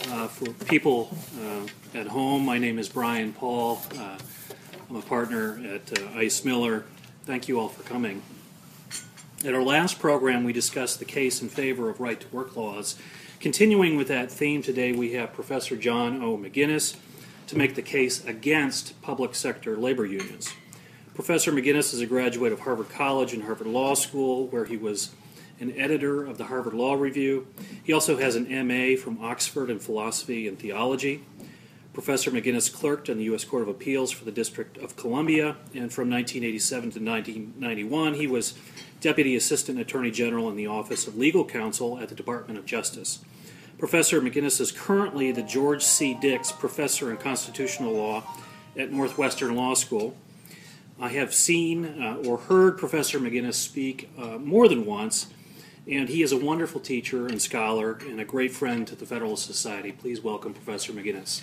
For people at home, my name is Brian Paul. I'm a partner at Ice Miller. Thank you all for coming. At our last program, we discussed the case in favor of right-to-work laws. Continuing with that theme today, we have Professor John O. McGinnis to make the case against public sector labor unions. Professor McGinnis is a graduate of Harvard College and Harvard Law School, where he was an editor of the Harvard Law Review. He also has an M.A. from Oxford in philosophy and theology. Professor McGinnis clerked on the U.S. Court of Appeals for the District of Columbia, and from 1987 to 1991, he was Deputy Assistant Attorney General in the Office of Legal Counsel at the Department of Justice. Professor McGinnis is currently the George C. Dix Professor in Constitutional Law at Northwestern Law School. I have seen or heard Professor McGinnis speak more than once, and he is a wonderful teacher and scholar and a great friend to the Federalist Society. Please welcome Professor McGinnis.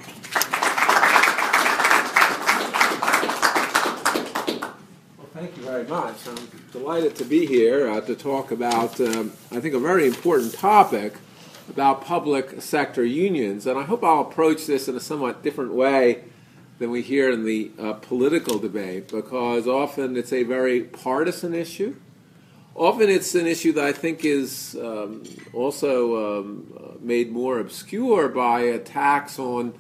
Well, thank you very much. I'm delighted to be here to talk about, I think, a very important topic about public sector unions. And I hope I'll approach this in a somewhat different way than we hear in the political debate, because often it's a very partisan issue. Often it's an issue that I think is also made more obscure by attacks on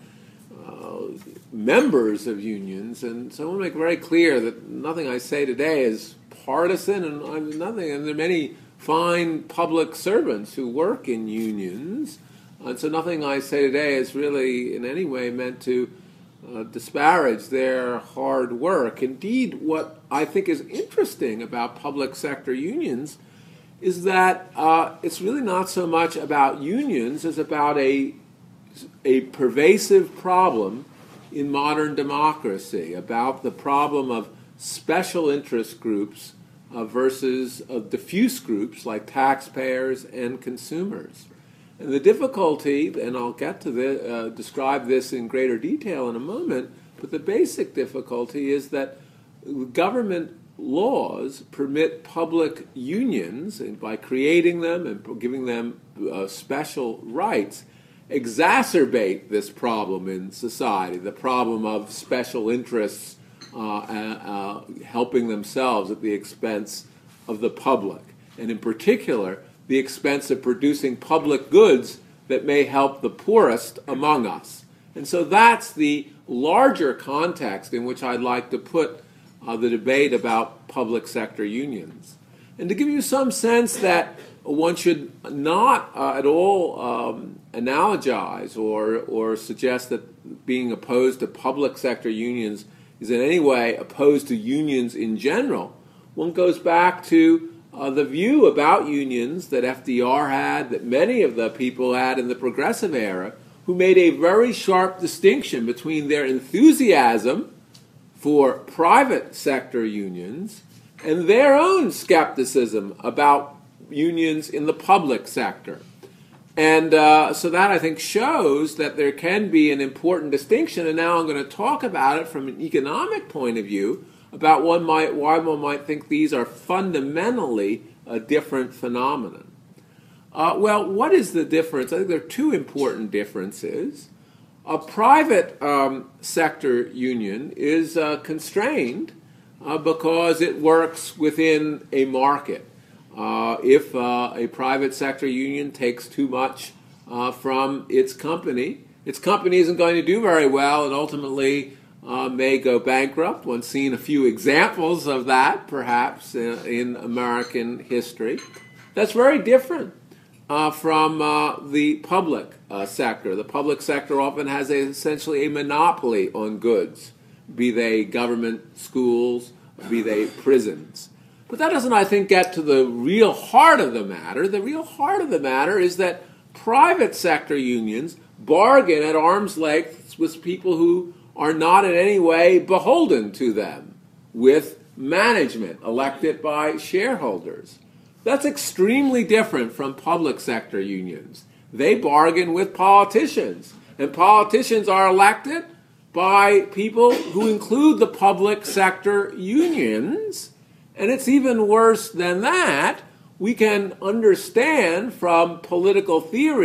members of unions. And so I want to make very clear that nothing I say today is partisan, and there are many fine public servants who work in unions. And so nothing I say today is really in any way meant to disparage their hard work. Indeed, what I think is interesting about public sector unions is that it's really not so much about unions as about a pervasive problem in modern democracy, about the problem of special interest groups versus diffuse groups like taxpayers and consumers. And the difficulty, and I'll get to describe this in greater detail in a moment, but the basic difficulty is that government laws permit public unions, and by creating them and giving them special rights, exacerbate this problem in society, the problem of special interests helping themselves at the expense of the public, and in particular, the expense of producing public goods that may help the poorest among us. And so that's the larger context in which I'd like to put the debate about public sector unions. And to give you some sense that one should not at all analogize or suggest that being opposed to public sector unions is in any way opposed to unions in general, one goes back to the view about unions that FDR had, that many of the people had in the progressive era, who made a very sharp distinction between their enthusiasm for private sector unions and their own skepticism about unions in the public sector. And so that, I think, shows that there can be an important distinction, and now I'm going to talk about it from an economic point of view, about why one might think these are fundamentally a different phenomenon. Well, what is the difference? I think there are two important differences. A private sector union is constrained because it works within a market. If a private sector union takes too much from its company isn't going to do very well, and ultimately may go bankrupt. One's seen a few examples of that, perhaps, in American history. That's very different from the public sector. The public sector often has essentially a monopoly on goods, be they government schools, be they prisons. But that doesn't, I think, get to the real heart of the matter. The real heart of the matter is that private sector unions bargain at arm's length with people who are not in any way beholden to them, with management elected by shareholders. That's extremely different from public sector unions. They bargain with politicians, and politicians are elected by people who include the public sector unions. And it's even worse than that. We can understand from political theory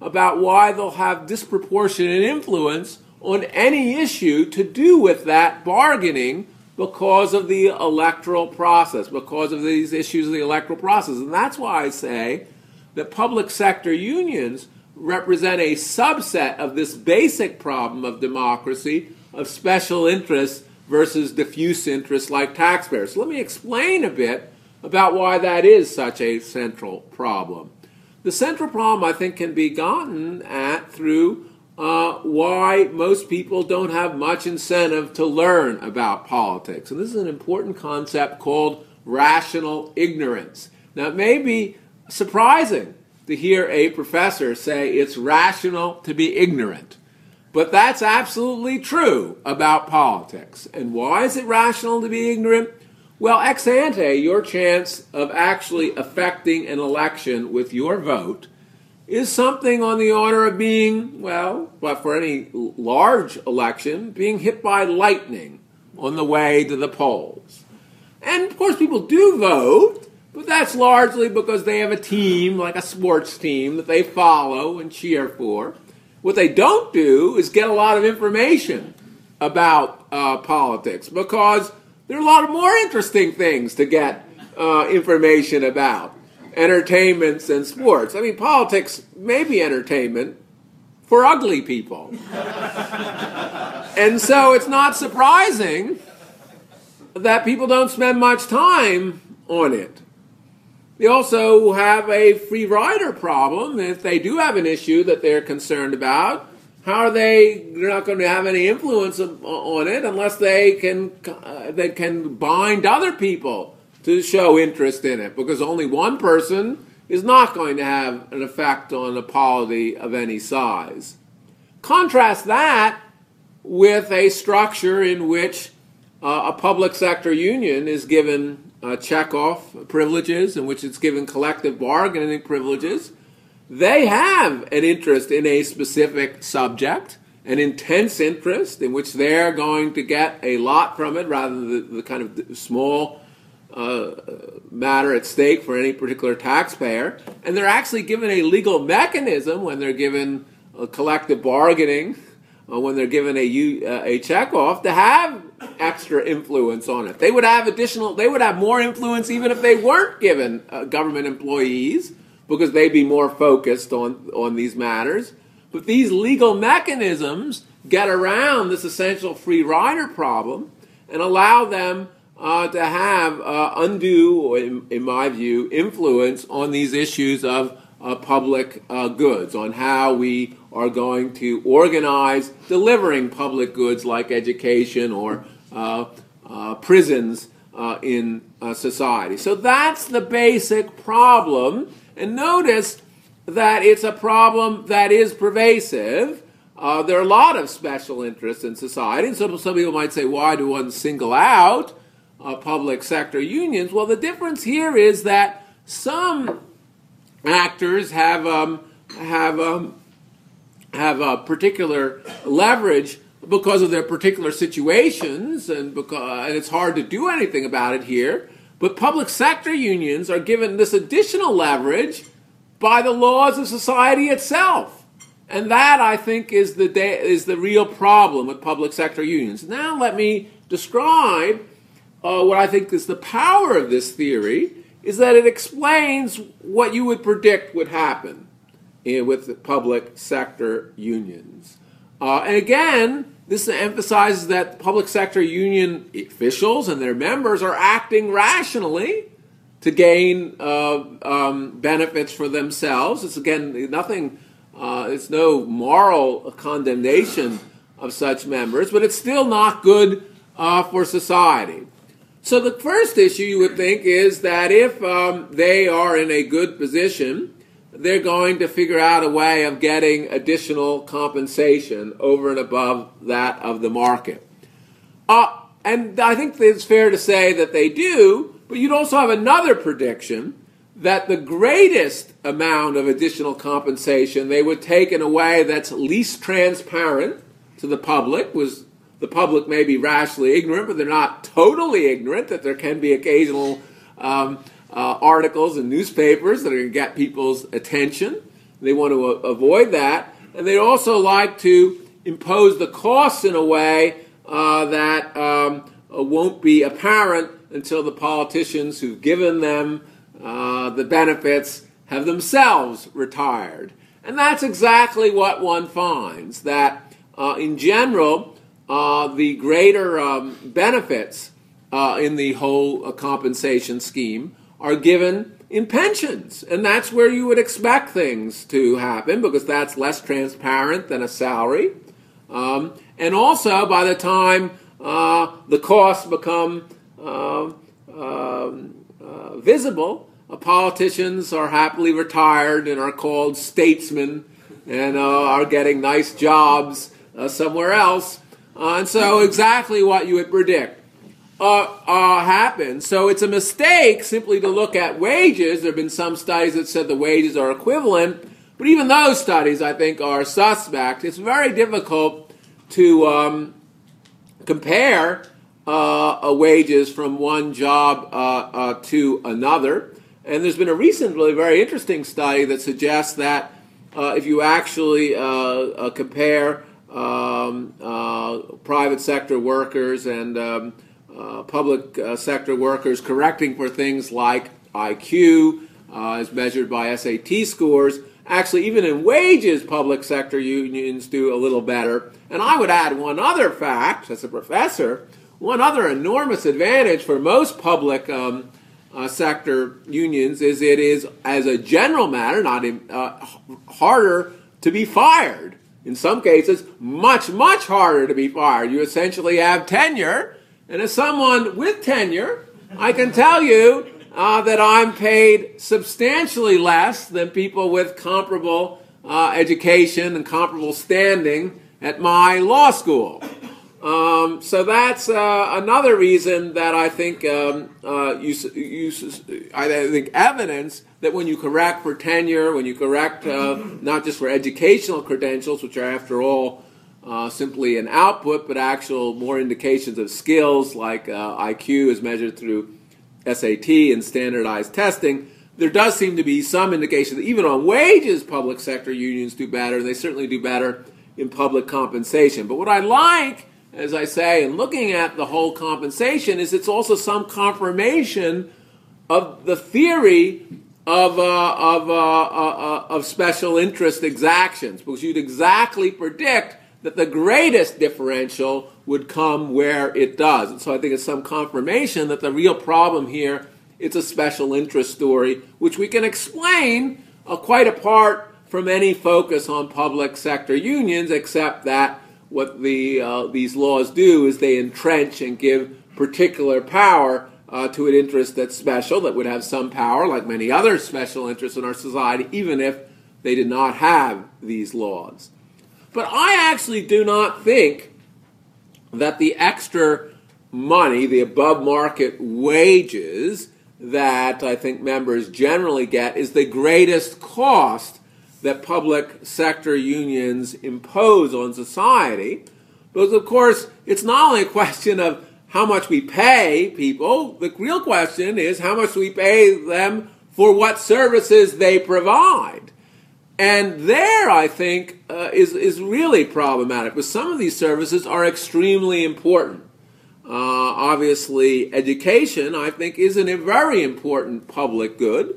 about why they'll have disproportionate influence on any issue to do with that bargaining because of the electoral process, because of these issues of the electoral process. And that's why I say that public sector unions represent a subset of this basic problem of democracy, of special interests versus diffuse interests like taxpayers. So let me explain a bit about why that is such a central problem. The central problem, I think, can be gotten at through why most people don't have much incentive to learn about politics. And this is an important concept called rational ignorance. Now, it may be surprising to hear a professor say it's rational to be ignorant, but that's absolutely true about politics. And why is it rational to be ignorant? Well, ex ante, your chance of actually affecting an election with your vote is something on the order of being, well, but for any large election, being hit by lightning on the way to the polls. And of course, people do vote, but that's largely because they have a team, like a sports team, that they follow and cheer for. What they don't do is get a lot of information about politics, because there are a lot of more interesting things to get information about. Entertainments and sports. I mean, politics may be entertainment for ugly people. And so it's not surprising that people don't spend much time on it. They also have a free rider problem. If they do have an issue that they're concerned about, how are they're not going to have any influence on it unless they can bind other people to show interest in it, because only one person is not going to have an effect on a polity of any size. Contrast that with a structure in which a public sector union is given check-off privileges, in which it's given collective bargaining privileges. They have an interest in a specific subject, an intense interest in which they're going to get a lot from it rather than the kind of small matter at stake for any particular taxpayer. And they're actually given a legal mechanism when they're given collective bargaining, when they're given a check-off, to have extra influence on it. They would have more influence even if they weren't given government employees, because they'd be more focused on these matters. But these legal mechanisms get around this essential free rider problem and allow them to have undue, or in my view, influence on these issues of public goods, on how we are going to organize delivering public goods like education or prisons in society. So that's the basic problem. And notice that it's a problem that is pervasive. There are a lot of special interests in society, and so some people might say, why do one single out public sector unions? Well, the difference here is that some actors have a particular leverage because of their particular situations, and it's hard to do anything about it here. But public sector unions are given this additional leverage by the laws of society itself. And that, I think, is the real problem with public sector unions. Now let me describe what I think is the power of this theory, is that it explains what you would predict would happen with public sector unions. And again, this emphasizes that public sector union officials and their members are acting rationally to gain benefits for themselves. It's, again, nothing, it's no moral condemnation of such members, but it's still not good for society. So the first issue you would think is that if they are in a good position, they're going to figure out a way of getting additional compensation over and above that of the market. And I think it's fair to say that they do, but you'd also have another prediction that the greatest amount of additional compensation they would take in a way that's least transparent to the public. The public may be rationally ignorant, but they're not totally ignorant that there can be occasional articles in newspapers that are going to get people's attention. They want to avoid that. And they also like to impose the costs in a way that won't be apparent until the politicians who've given them the benefits have themselves retired. And that's exactly what one finds, that in general, the greater benefits in the whole compensation scheme are given in pensions. And that's where you would expect things to happen, because that's less transparent than a salary. And also, by the time the costs become visible, politicians are happily retired and are called statesmen and are getting nice jobs somewhere else. And so exactly what you would predict happens. So it's a mistake simply to look at wages. There have been some studies that said the wages are equivalent, but even those studies, I think, are suspect. It's very difficult to compare wages from one job to another. And there's been a recent, really very interesting study that suggests that if you actually compare private sector workers and public sector workers correcting for things like IQ, as measured by SAT scores, actually even in wages, public sector unions do a little better. And I would add one other fact, as a professor, one other enormous advantage for most public sector unions is it is, as a general matter, not harder to be fired. In some cases, much, much harder to be fired. You essentially have tenure, and as someone with tenure, I can tell you that I'm paid substantially less than people with comparable education and comparable standing at my law school. So that's another reason that I think I think evidence that when you correct for tenure, when you correct not just for educational credentials, which are after all simply an output, but actual more indications of skills like IQ is measured through SAT and standardized testing, there does seem to be some indication that even on wages, public sector unions do better, and they certainly do better in public compensation. But what I like, as I say, in looking at the whole compensation, is it's also some confirmation of the theory of special interest exactions, because you'd exactly predict that the greatest differential would come where it does. And so I think it's some confirmation that the real problem here, it's a special interest story, which we can explain quite apart from any focus on public sector unions, except that what these laws do is they entrench and give particular power to an interest that's special, that would have some power, like many other special interests in our society, even if they did not have these laws. But I actually do not think that the extra money, the above-market wages that I think members generally get, is the greatest cost that public sector unions impose on society. Because, of course, it's not only a question of how much we pay people. The real question is how much we pay them for what services they provide. And there, I think, is really problematic, because some of these services are extremely important. Obviously, education, I think, is a very important public good.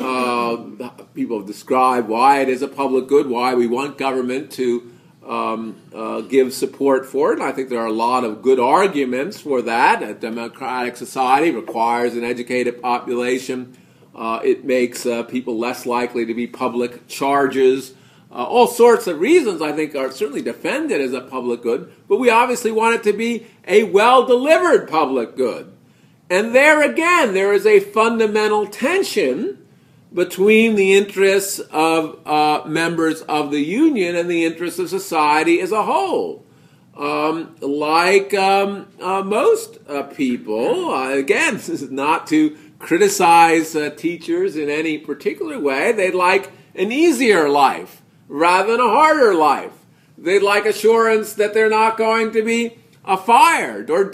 People have described why it is a public good, why we want government to give support for it. And I think there are a lot of good arguments for that. A democratic society requires an educated population. It makes people less likely to be public charges. All sorts of reasons, I think, are certainly defended as a public good, but we obviously want it to be a well-delivered public good. And there again, there is a fundamental tension between the interests of members of the union and the interests of society as a whole. Like most people, again, this is not to criticize teachers in any particular way, they'd like an easier life rather than a harder life. They'd like assurance that they're not going to be fired or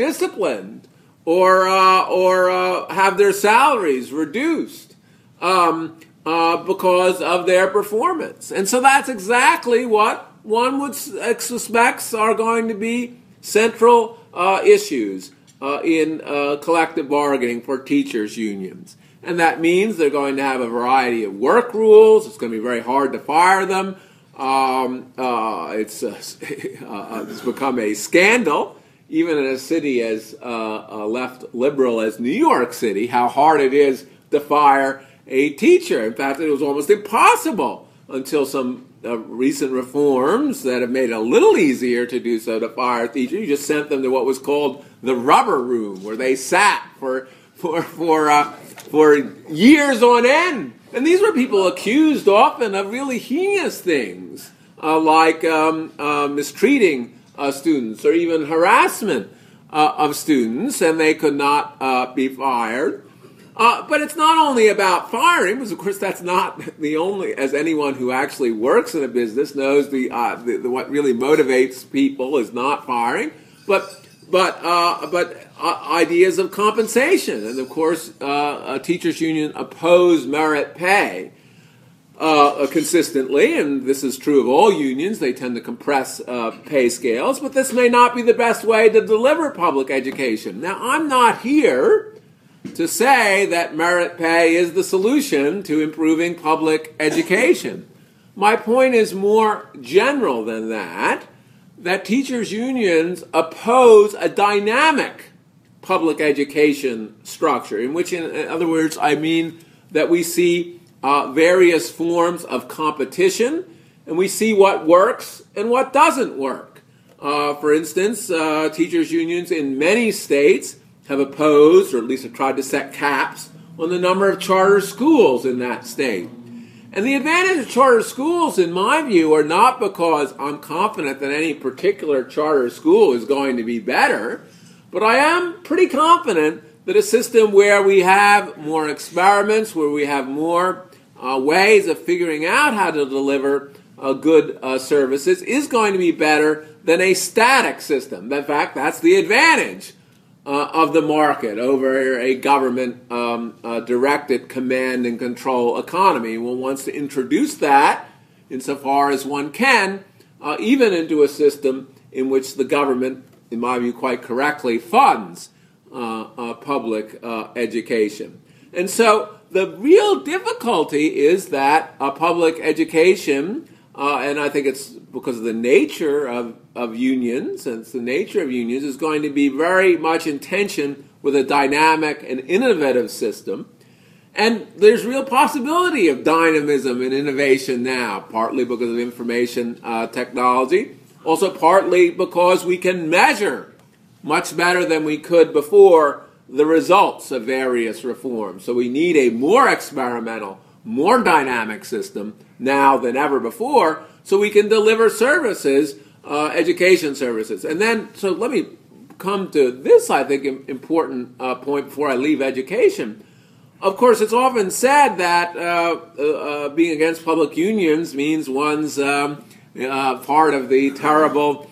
disciplined or have their salaries reduced. because of their performance. And so that's exactly what one would suspect are going to be central issues in collective bargaining for teachers' unions. And that means they're going to have a variety of work rules. It's going to be very hard to fire them. It's become a scandal, even in a city as left liberal as New York City, how hard it is to fire a teacher. In fact, it was almost impossible until some recent reforms that have made it a little easier to do so, to fire a teacher. You just sent them to what was called the rubber room, where they sat for years on end. And these were people accused often of really heinous things, like mistreating students or even harassment of students, and they could not be fired. But it's not only about firing, because of course that's not the only, as anyone who actually works in a business knows, what really motivates people is not firing, but ideas of compensation. And of course, a teachers union oppose merit pay consistently, and this is true of all unions. They tend to compress pay scales, but this may not be the best way to deliver public education. Now, I'm not here to say that merit pay is the solution to improving public education. My point is more general than that teachers' unions oppose a dynamic public education structure, in which, in other words, I mean that we see various forms of competition, and we see what works and what doesn't work. For instance, teachers' unions in many states have opposed, or at least have tried to set caps on the number of charter schools in that state. And the advantage of charter schools, in my view, are not because I'm confident that any particular charter school is going to be better, but I am pretty confident that a system where we have more experiments, where we have more ways of figuring out how to deliver good services, is going to be better than a static system. In fact, that's the advantage of the market over a government-directed command and control economy. One wants to introduce that, insofar as one can, even into a system in which the government, in my view quite correctly, funds public education. And so the real difficulty is that public education, and I think it's because of the nature of unions, and it's the nature of unions, is going to be very much in tension with a dynamic and innovative system. And there's real possibility of dynamism and innovation now, partly because of information technology, also partly because we can measure much better than we could before the results of various reforms. So we need a more experimental, more dynamic system now than ever before, so we can deliver services, education services. And then, so let me come to this, I think, important point before I leave education. Of course, it's often said that being against public unions means one's part of the terrible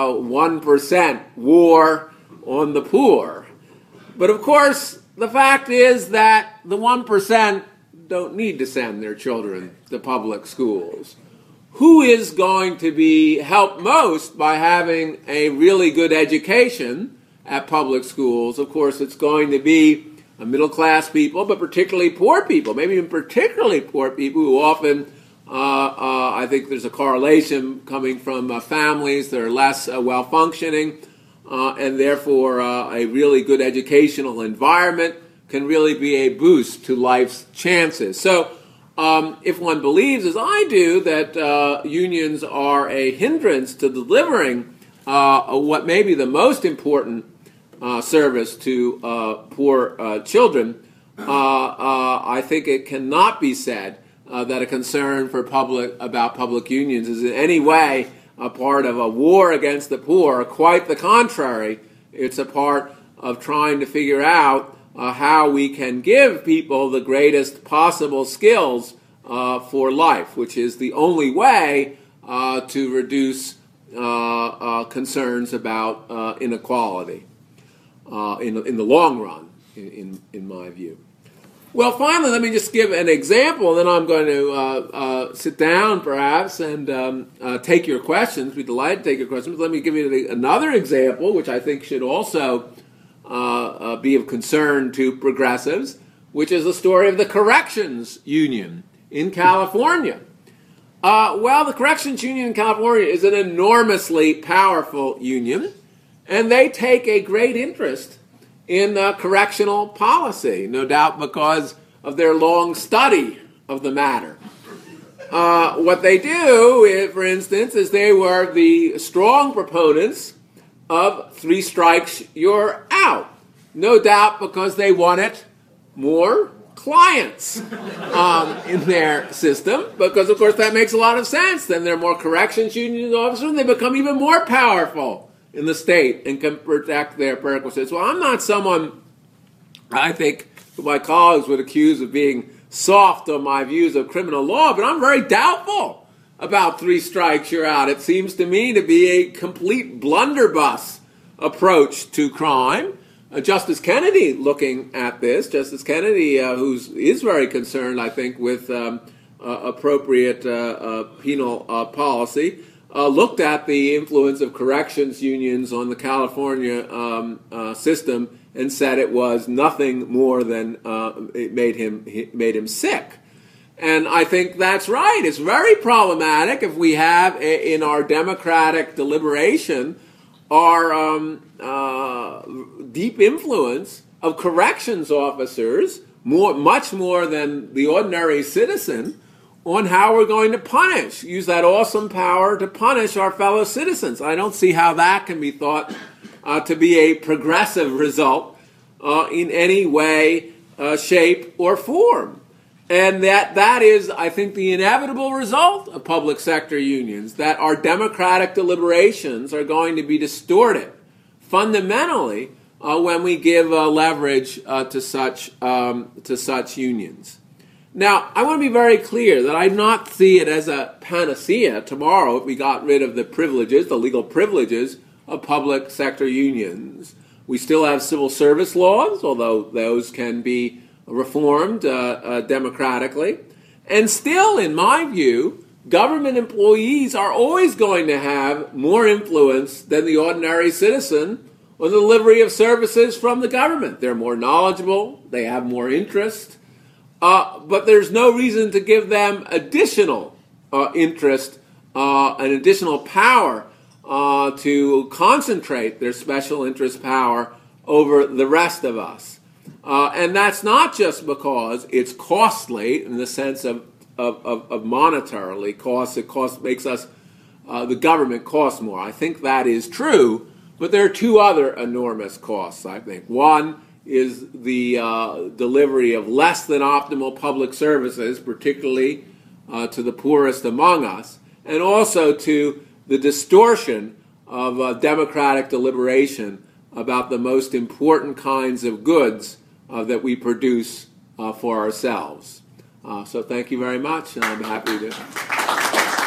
1% war on the poor. But of course, the fact is that the 1% don't need to send their children to public schools. Who is going to be helped most by having a really good education at public schools? Of course, it's going to be middle-class people, but particularly poor people, maybe even particularly poor people who often, I think there's a correlation coming from families that are less well-functioning, and therefore a really good educational environment can really be a boost to life's chances. So if one believes, as I do, that unions are a hindrance to delivering what may be the most important service to poor children, I think it cannot be said that a concern for about public unions is in any way a part of a war against the poor. Quite the contrary. It's a part of trying to figure out how we can give people the greatest possible skills for life, which is the only way to reduce concerns about inequality in the long run, in my view. Well, finally, let me just give an example, and then I'm going to sit down, perhaps, and take your questions. We'd be delighted to take your questions. Let me give you another example, which I think should also be of concern to progressives, which is the story of the Corrections Union in California. Well, the Corrections Union in California is an enormously powerful union, and they take a great interest in correctional policy, no doubt because of their long study of the matter. What they do, for instance, is they were the strong proponents of 3 strikes, you're out. No doubt because they wanted more clients in their system, because, of course, that makes a lot of sense. Then there are more corrections union officers, and they become even more powerful in the state and can protect their perquisites. Well, I'm not someone, I think, who my colleagues would accuse of being soft on my views of criminal law, but I'm very doubtful about 3 strikes, you're out. It seems to me to be a complete blunderbuss approach to crime. Justice Kennedy looking at this, Justice Kennedy, who is very concerned, I think, with appropriate penal policy, looked at the influence of corrections unions on the California system and said it was nothing more than it made him sick. And I think that's right. It's very problematic if we have in our democratic deliberation our deep influence of corrections officers, much more than the ordinary citizen, on how we're going to use that awesome power to punish our fellow citizens. I don't see how that can be thought to be a progressive result in any way, shape, or form. And that is, I think, the inevitable result of public sector unions, that our democratic deliberations are going to be distorted fundamentally when we give leverage to such unions. Now, I want to be very clear that I do not see it as a panacea tomorrow if we got rid of the privileges, the legal privileges of public sector unions. We still have civil service laws, although those can be reformed democratically. And still, in my view, government employees are always going to have more influence than the ordinary citizen on the delivery of services from the government. They're more knowledgeable, they have more interest, but there's no reason to give them additional interest and additional power to concentrate their special interest power over the rest of us. And that's not just because it's costly in the sense of monetarily cost. It makes us, the government costs more. I think that is true, but there are 2 other enormous costs, I think. One is the delivery of less than optimal public services, particularly to the poorest among us, and also to the distortion of democratic deliberation about the most important kinds of goods that we produce for ourselves. So thank you very much, and I'm happy to